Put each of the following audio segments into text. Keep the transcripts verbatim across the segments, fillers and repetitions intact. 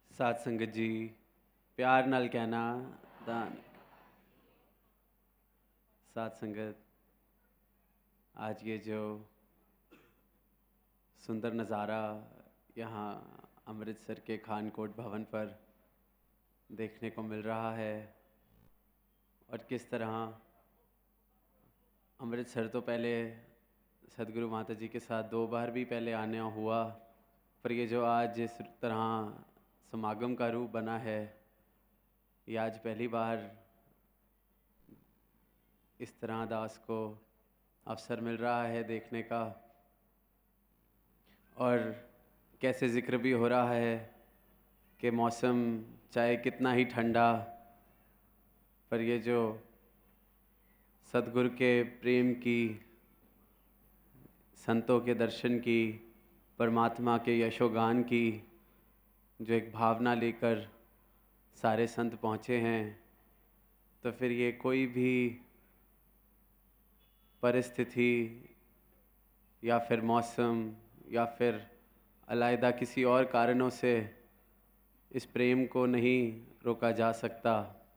साध संगत जी, प्यार नाल कहना दान। साध संगत, आज ये जो सुंदर नज़ारा यहाँ अमृतसर के खानकोट भवन पर देखने को मिल रहा है और किस तरह अमृतसर तो पहले सदगुरु माता जी के साथ दो बार भी पहले आना हुआ, पर ये जो आज जिस तरह समागम का रूप बना है, ये आज पहली बार इस तरह दास को अवसर मिल रहा है देखने का। और कैसे जिक्र भी हो रहा है कि मौसम चाहे कितना ही ठंडा, पर ये जो सतगुरु के प्रेम की, संतों के दर्शन की, परमात्मा के यशोगान की जो एक भावना लेकर सारे संत पहुँचे हैं, तो फिर ये कोई भी परिस्थिति या फिर मौसम या फिर अलग किसी और कारणों से इस प्रेम को नहीं रोका जा सकता,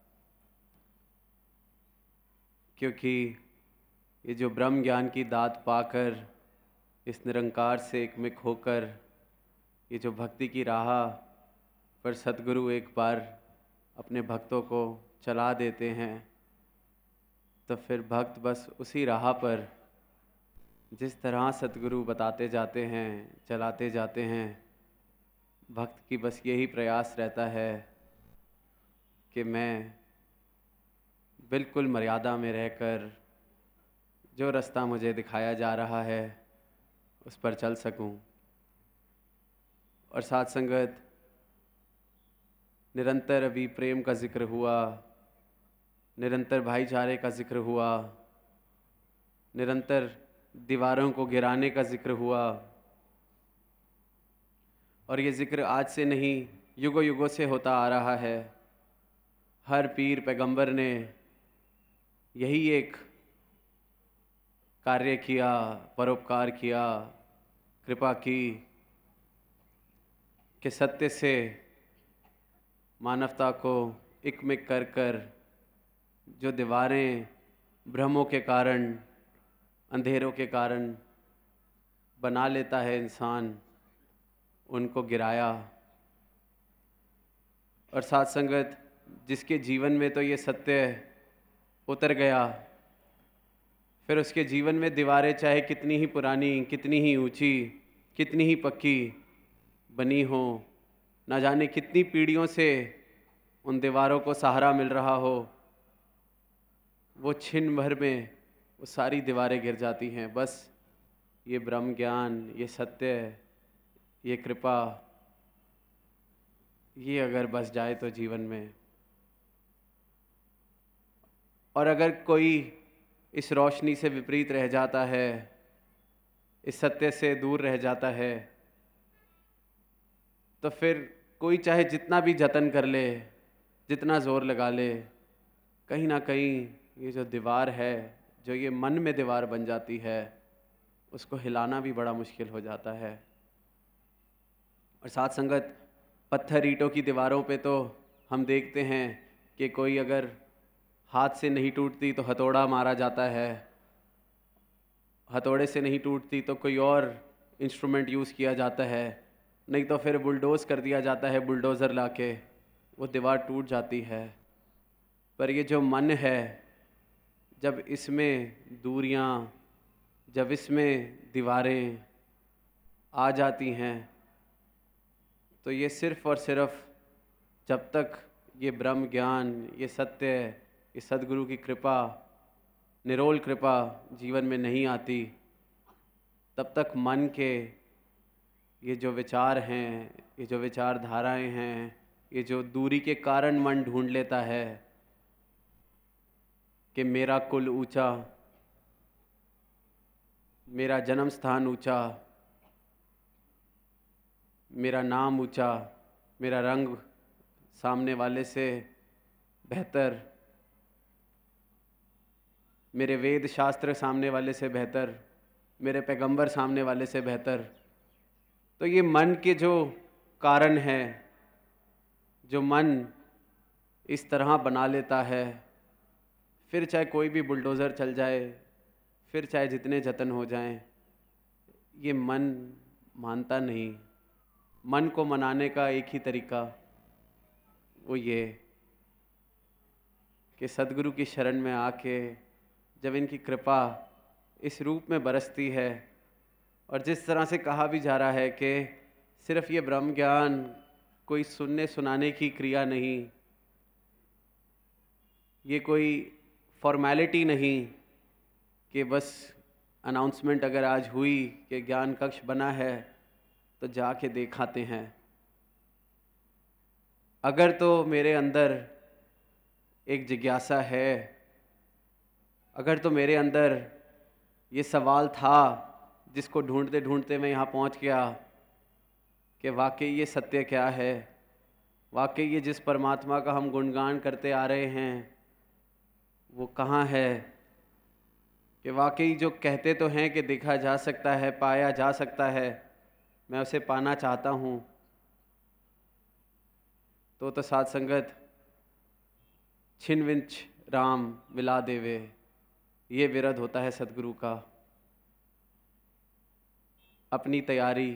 क्योंकि ये जो ब्रह्म ज्ञान की दात पाकर इस निरंकार से एकमिक होकर ये जो भक्ति की राह पर सतगुरु एक बार अपने भक्तों को चला देते हैं, तो फिर भक्त बस उसी राह पर जिस तरह सतगुरु बताते जाते हैं, चलाते जाते हैं। भक्त की बस यही प्रयास रहता है कि मैं बिल्कुल मर्यादा में रहकर जो रास्ता मुझे दिखाया जा रहा है उस पर चल सकूं। और साथ संगत, निरंतर अभी प्रेम का जिक्र हुआ, निरंतर भाईचारे का जिक्र हुआ, निरंतर दीवारों को गिराने का जिक्र हुआ। और ये जिक्र आज से नहीं, युगों युगों से होता आ रहा है। हर पीर पैगंबर ने यही एक कार्य किया, परोपकार किया, कृपा की कि सत्य से मानवता को एकमिक कर कर जो दीवारें भ्रमों के कारण, अंधेरों के कारण बना लेता है इंसान, उनको गिराया। और साथ संगत, जिसके जीवन में तो ये सत्य उतर गया, फिर उसके जीवन में दीवारें चाहे कितनी ही पुरानी, कितनी ही ऊंची, कितनी ही पक्की बनी हो, ना जाने कितनी पीढ़ियों से उन दीवारों को सहारा मिल रहा हो, वो छिन भर में वो सारी दीवारें गिर जाती हैं। बस ये ब्रह्म ज्ञान, ये सत्य, ये कृपा, ये अगर बस जाए तो जीवन में। और अगर कोई इस रोशनी से विपरीत रह जाता है, इस सत्य से दूर रह जाता है, तो फिर कोई चाहे जितना भी जतन कर ले, जितना ज़ोर लगा ले, कहीं ना कहीं ये जो दीवार है, जो ये मन में दीवार बन जाती है, उसको हिलाना भी बड़ा मुश्किल हो जाता है। और साथ संगत, पत्थर ईंटों की दीवारों पे तो हम देखते हैं कि कोई अगर हाथ से नहीं टूटती तो हथौड़ा मारा जाता है, हथौड़े से नहीं टूटती तो कोई और इंस्ट्रूमेंट यूज़ किया जाता है, नहीं तो फिर बुलडोज़ कर दिया जाता है, बुलडोज़र लाके वो दीवार टूट जाती है। पर ये जो मन है, जब इसमें दूरियां, जब इसमें दीवारें आ जाती हैं, तो ये सिर्फ़ और सिर्फ जब तक ये ब्रह्म ज्ञान, ये सत्य, ये सद्गुरु की कृपा, निरोल कृपा जीवन में नहीं आती, तब तक मन के ये जो विचार हैं, ये जो विचारधाराएं हैं, ये जो दूरी के कारण मन ढूंढ लेता है कि मेरा कुल ऊंचा, मेरा जन्म स्थान ऊंचा, मेरा नाम ऊंचा, मेरा रंग सामने वाले से बेहतर, मेरे वेद शास्त्र सामने वाले से बेहतर, मेरे पैगंबर सामने वाले से बेहतर। तो ये मन के जो कारण हैं, जो मन इस तरह बना लेता है, फिर चाहे कोई भी बुलडोज़र चल जाए, फिर चाहे जितने जतन हो जाएं, ये मन मानता नहीं। मन को मनाने का एक ही तरीका वो ये कि सद्गुरु की शरण में आके जब इनकी कृपा इस रूप में बरसती है, और जिस तरह से कहा भी जा रहा है कि सिर्फ ये ब्रह्म ज्ञान कोई सुनने सुनाने की क्रिया नहीं, ये कोई फॉर्मेलिटी नहीं कि बस अनाउंसमेंट अगर आज हुई कि ज्ञान कक्ष बना है तो जाके देखाते हैं। अगर तो मेरे अंदर एक जिज्ञासा है, अगर तो मेरे अंदर ये सवाल था जिसको ढूंढते ढूंढते मैं यहाँ पहुँच गया कि वाकई ये सत्य क्या है, वाकई ये जिस परमात्मा का हम गुणगान करते आ रहे हैं वो कहाँ है, कि वाकई जो कहते तो हैं कि देखा जा सकता है, पाया जा सकता है, मैं उसे पाना चाहता हूँ। तो तो साध संगत छिन विंच राम मिला देवे, ये विरध होता है सद्गुरु का। अपनी तैयारी,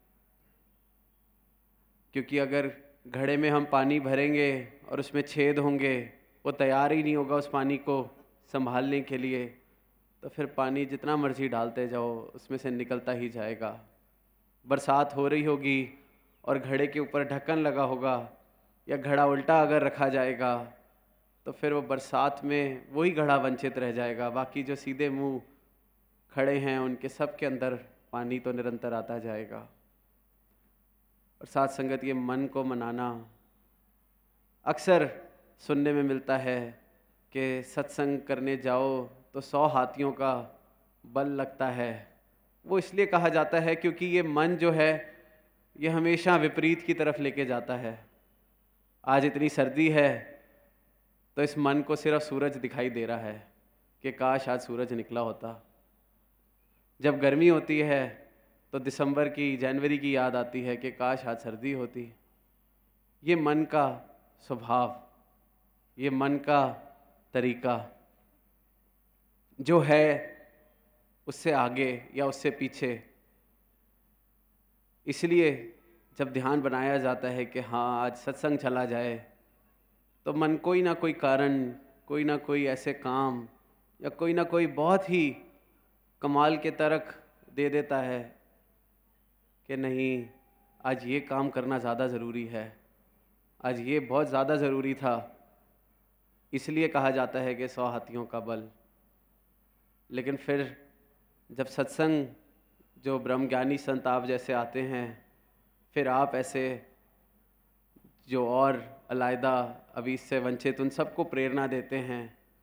क्योंकि अगर घड़े में हम पानी भरेंगे और उसमें छेद होंगे, वो तैयार ही नहीं होगा उस पानी को संभालने के लिए, तो फिर पानी जितना मर्जी डालते जाओ उसमें से निकलता ही जाएगा। बरसात हो रही होगी और घड़े के ऊपर ढक्कन लगा होगा या घड़ा उल्टा अगर रखा जाएगा तो फिर वो बरसात में वही घड़ा वंचित रह जाएगा, बाकी जो सीधे मुंह खड़े हैं उनके सब के अंदर पानी तो निरंतर आता जाएगा। और साथ संगत ये मन को मनाना अक्सर सुनने में मिलता है कि सत्संग करने जाओ तो सौ हाथियों का बल लगता है। वो इसलिए कहा जाता है क्योंकि ये मन जो है ये हमेशा विपरीत की तरफ लेके जाता है। आज इतनी सर्दी है तो इस मन को सिर्फ सूरज दिखाई दे रहा है कि काश आज सूरज निकला होता। जब गर्मी होती है तो दिसंबर की, जनवरी की याद आती है कि काश आज सर्दी होती। ये मन का स्वभाव, ये मन का तरीका जो है उससे आगे या उससे पीछे। इसलिए जब ध्यान बनाया जाता है कि हाँ आज सत्संग चला जाए, तो मन कोई ना कोई कारण, कोई ना कोई ऐसे काम या कोई ना कोई बहुत ही कमाल के तर्क दे देता है कि नहीं आज ये काम करना ज़्यादा ज़रूरी है, आज ये बहुत ज़्यादा ज़रूरी था, इसलिए कहा जाता है कि सौ हाथियों का बल। लेकिन फिर जब सत्संग जो ब्रह्मज्ञानी संत आप जैसे आते हैं, फिर आप ऐसे जो और अलैदा अभी इससे वंचित उन सबको प्रेरणा देते हैं,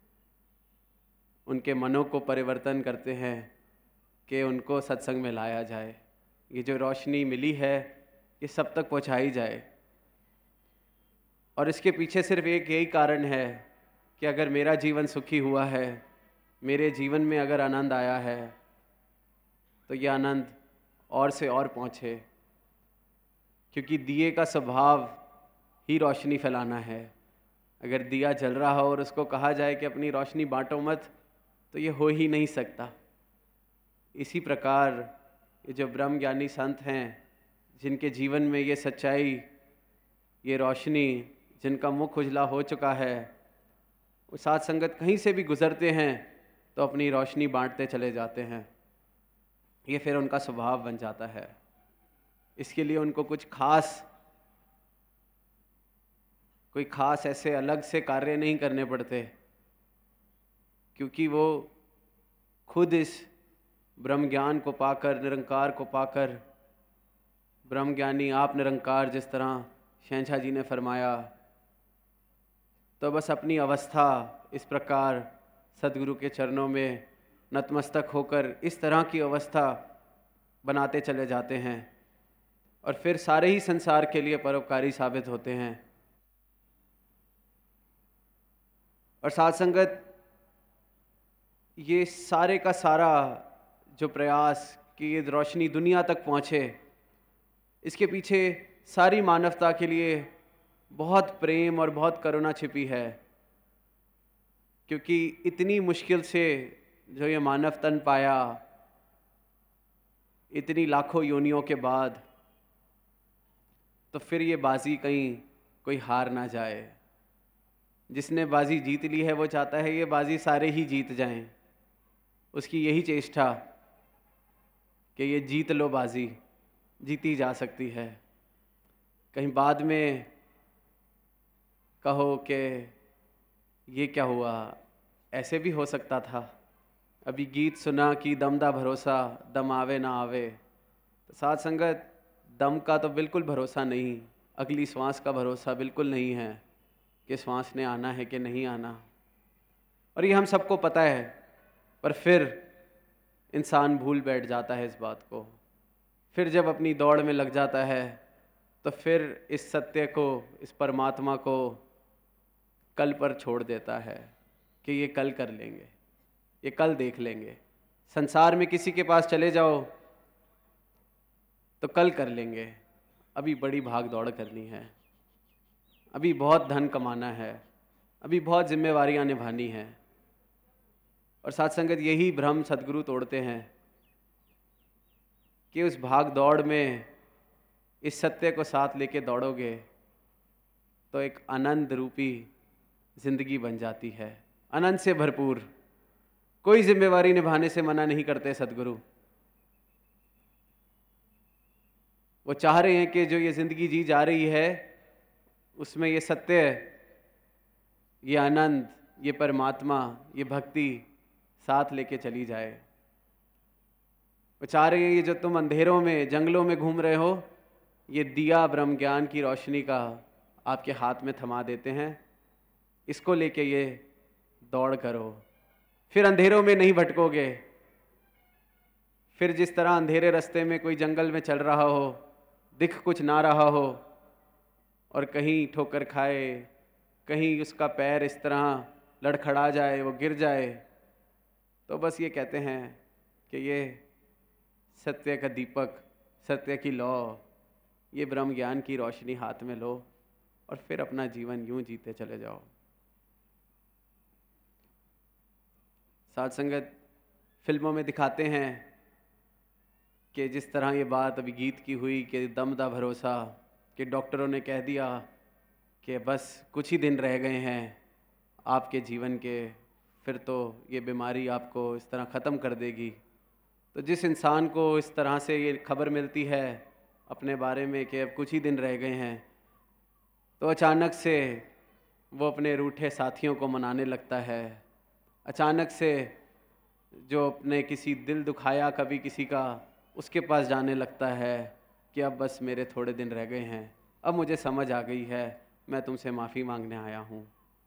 उनके मनों को परिवर्तन करते हैं कि उनको सत्संग में लाया जाए, ये जो रोशनी मिली है ये सब तक पहुंचाई जाए। और इसके पीछे सिर्फ एक यही कारण है कि अगर मेरा जीवन सुखी हुआ है, मेरे जीवन में अगर आनंद आया है, तो ये आनंद और से और पहुँचे, क्योंकि दिए का स्वभाव ही रोशनी फैलाना है। अगर दिया जल रहा हो और उसको कहा जाए कि अपनी रोशनी बांटो मत, तो ये हो ही नहीं सकता। इसी प्रकार ये जो ब्रह्म ज्ञानी संत हैं, जिनके जीवन में ये सच्चाई, ये रोशनी, जिनका मुख उजला हो चुका है, वो साथ संगत कहीं से भी गुजरते हैं तो अपनी रोशनी बांटते चले जाते हैं। ये फिर उनका स्वभाव बन जाता है। इसके लिए उनको कुछ खास कोई खास ऐसे अलग से कार्य नहीं करने पड़ते, क्योंकि वो खुद इस ब्रह्म ज्ञान को पाकर, निरंकार को पाकर, ब्रह्म ज्ञानी आप निरंकार जिस तरह शहंशाह जी ने फरमाया, तो बस अपनी अवस्था इस प्रकार सद्गुरु के चरणों में नतमस्तक होकर इस तरह की अवस्था बनाते चले जाते हैं और फिर सारे ही संसार के लिए परोपकारी साबित होते हैं। और साथ संगत ये सारे का सारा जो प्रयास कि ये रोशनी दुनिया तक पहुँचे, इसके पीछे सारी मानवता के लिए बहुत प्रेम और बहुत करुणा छिपी है, क्योंकि इतनी मुश्किल से जो ये मानव तन पाया, इतनी लाखों योनियों के बाद, तो फिर ये बाजी कहीं कोई हार ना जाए। जिसने बाजी जीत ली है वो चाहता है ये बाजी सारे ही जीत जाएं। उसकी यही चेष्टा कि ये जीत लो, बाजी जीती जा सकती है। कहीं बाद में कहो कि ये क्या हुआ, ऐसे भी हो सकता था। अभी गीत सुना कि दम दा भरोसा, दम आवे ना आवे। तो साथ संगत, दम का तो बिल्कुल भरोसा नहीं, अगली श्वास का भरोसा बिल्कुल नहीं है कि श्वास ने आना है कि नहीं आना। और ये हम सबको पता है, पर फिर इंसान भूल बैठ जाता है इस बात को। फिर जब अपनी दौड़ में लग जाता है तो फिर इस सत्य को, इस परमात्मा को कल पर छोड़ देता है कि ये कल कर लेंगे, ये कल देख लेंगे। संसार में किसी के पास चले जाओ तो कल कर लेंगे, अभी बड़ी भाग दौड़ करनी है, अभी बहुत धन कमाना है, अभी बहुत जिम्मेवारियां निभानी है। और साथ संगत, यही भ्रम सद्गुरु तोड़ते हैं कि उस भाग दौड़ में इस सत्य को साथ लेके दौड़ोगे तो एक आनंद रूपी जिंदगी बन जाती है, आनंद से भरपूर। कोई जिम्मेवारी निभाने से मना नहीं करते सद्गुरु। वो चाह रहे हैं कि जो ये जिंदगी जी जा रही है उसमें ये सत्य, ये आनंद, ये परमात्मा, ये भक्ति साथ लेके चली जाए। वो चाह रहे हैं ये जो तुम अंधेरों में, जंगलों में घूम रहे हो, ये दिया ब्रह्म ज्ञान की रोशनी का आपके हाथ में थमा देते हैं, इसको लेके ये दौड़ करो। फिर अंधेरों में नहीं भटकोगे। फिर जिस तरह अंधेरे रास्ते में कोई जंगल में चल रहा हो, दिख कुछ ना रहा हो, और कहीं ठोकर खाए, कहीं उसका पैर इस तरह लड़खड़ा जाए, वो गिर जाए, तो बस ये कहते हैं कि ये सत्य का दीपक, सत्य की लौ, ये ब्रह्म ज्ञान की रोशनी हाथ में लो और फिर अपना जीवन यूं जीते चले जाओ। साथ संगत, फिल्मों में दिखाते हैं कि जिस तरह ये बात अभी गीत की हुई कि दम दा भरोसा, कि डॉक्टरों ने कह दिया कि बस कुछ ही दिन रह गए हैं आपके जीवन के, फिर तो ये बीमारी आपको इस तरह ख़त्म कर देगी। तो जिस इंसान को इस तरह से ये खबर मिलती है अपने बारे में कि अब कुछ ही दिन रह गए हैं, तो अचानक से वो अपने रूठे साथियों को मनाने लगता है। अचानक से जो अपने किसी दिल दुखाया कभी किसी का, उसके पास जाने लगता है कि अब बस मेरे थोड़े दिन रह गए हैं, अब मुझे समझ आ गई है, मैं तुमसे माफ़ी मांगने आया हूँ।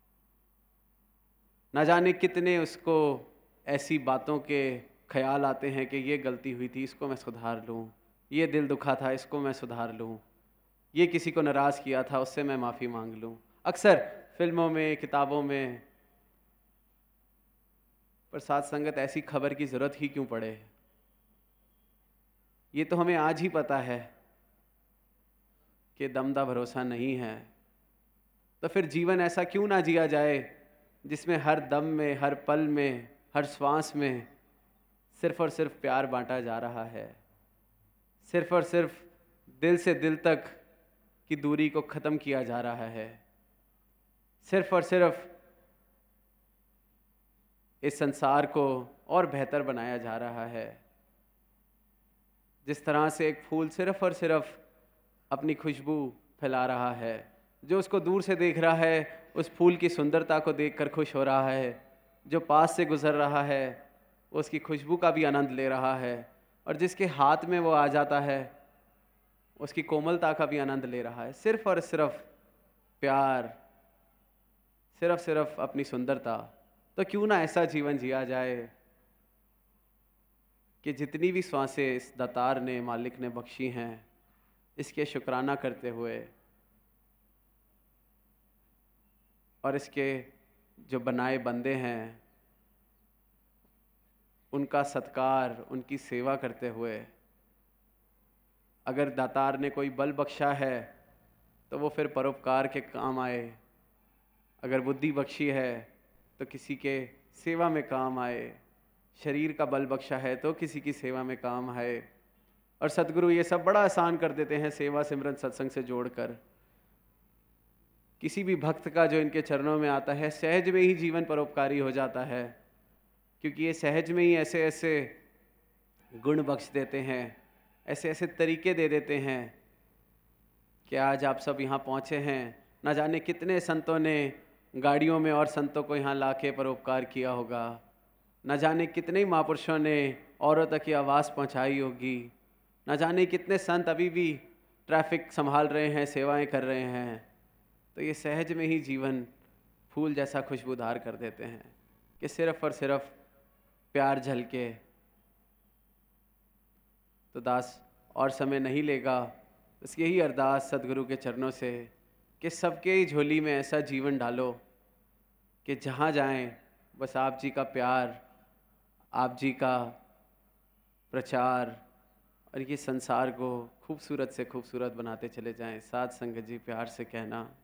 ना जाने कितने उसको ऐसी बातों के ख्याल आते हैं कि ये गलती हुई थी, इसको मैं सुधार लूँ, ये दिल दुखा था, इसको मैं सुधार लूँ, ये किसी को नाराज़ किया था, उससे मैं माफ़ी मांग लूँ। अक्सर फिल्मों में, किताबों में। पर साथ संगत, ऐसी खबर की ज़रूरत ही क्यों पड़े? ये तो हमें आज ही पता है कि दम दा भरोसा नहीं है, तो फिर जीवन ऐसा क्यों ना जिया जाए जिसमें हर दम में, हर पल में, हर श्वास में सिर्फ और सिर्फ प्यार बांटा जा रहा है, सिर्फ और सिर्फ दिल से दिल तक की दूरी को ख़त्म किया जा रहा है, सिर्फ और सिर्फ इस संसार को और बेहतर बनाया जा रहा है। जिस तरह से एक फूल सिर्फ और सिर्फ अपनी खुशबू फैला रहा है, जो उसको दूर से देख रहा है उस फूल की सुंदरता को देखकर खुश हो रहा है, जो पास से गुजर रहा है वो उसकी खुशबू का भी आनंद ले रहा है, और जिसके हाथ में वो आ जाता है उसकी कोमलता का भी आनंद ले रहा है। सिर्फ और सिर्फ प्यार, सिर्फ सिर्फ अपनी सुंदरता। तो क्यों ना ऐसा जीवन जिया जाए कि जितनी भी श्वासें इस दातार ने, मालिक ने बख्शी हैं, इसके शुक्राना करते हुए और इसके जो बनाए बंदे हैं उनका सत्कार, उनकी सेवा करते हुए, अगर दातार ने कोई बल बख्शा है तो वो फिर परोपकार के काम आए। अगर बुद्धि बख्शी है तो किसी के सेवा में काम आए। शरीर का बल बख्शा है तो किसी की सेवा में काम आए। और सतगुरु ये सब बड़ा आसान कर देते हैं सेवा सिमरन सत्संग से जोड़कर। किसी भी भक्त का जो इनके चरणों में आता है सहज में ही जीवन परोपकारी हो जाता है, क्योंकि ये सहज में ही ऐसे ऐसे गुण बख्श देते हैं, ऐसे ऐसे तरीके दे देते हैं कि आज आप सब यहाँ पहुँचे हैं। ना जाने कितने संतों ने गाड़ियों में और संतों को यहाँ ला के परोपकार किया होगा। ना जाने कितने ही महापुरुषों ने औरों तक की आवाज़ पहुँचाई होगी। ना जाने कितने संत अभी भी ट्रैफिक संभाल रहे हैं, सेवाएं कर रहे हैं। तो ये सहज में ही जीवन फूल जैसा खुशबूदार कर देते हैं कि सिर्फ और सिर्फ प्यार झलके। तो दास और समय नहीं लेगा, बस यही अरदास सदगुरु के चरणों से कि सबके ही झोली में ऐसा जीवन डालो कि जहाँ जाएं बस आप जी का प्यार, आप जी का प्रचार और ये संसार को खूबसूरत से खूबसूरत बनाते चले जाएं। साथ संगत जी प्यार से कहना।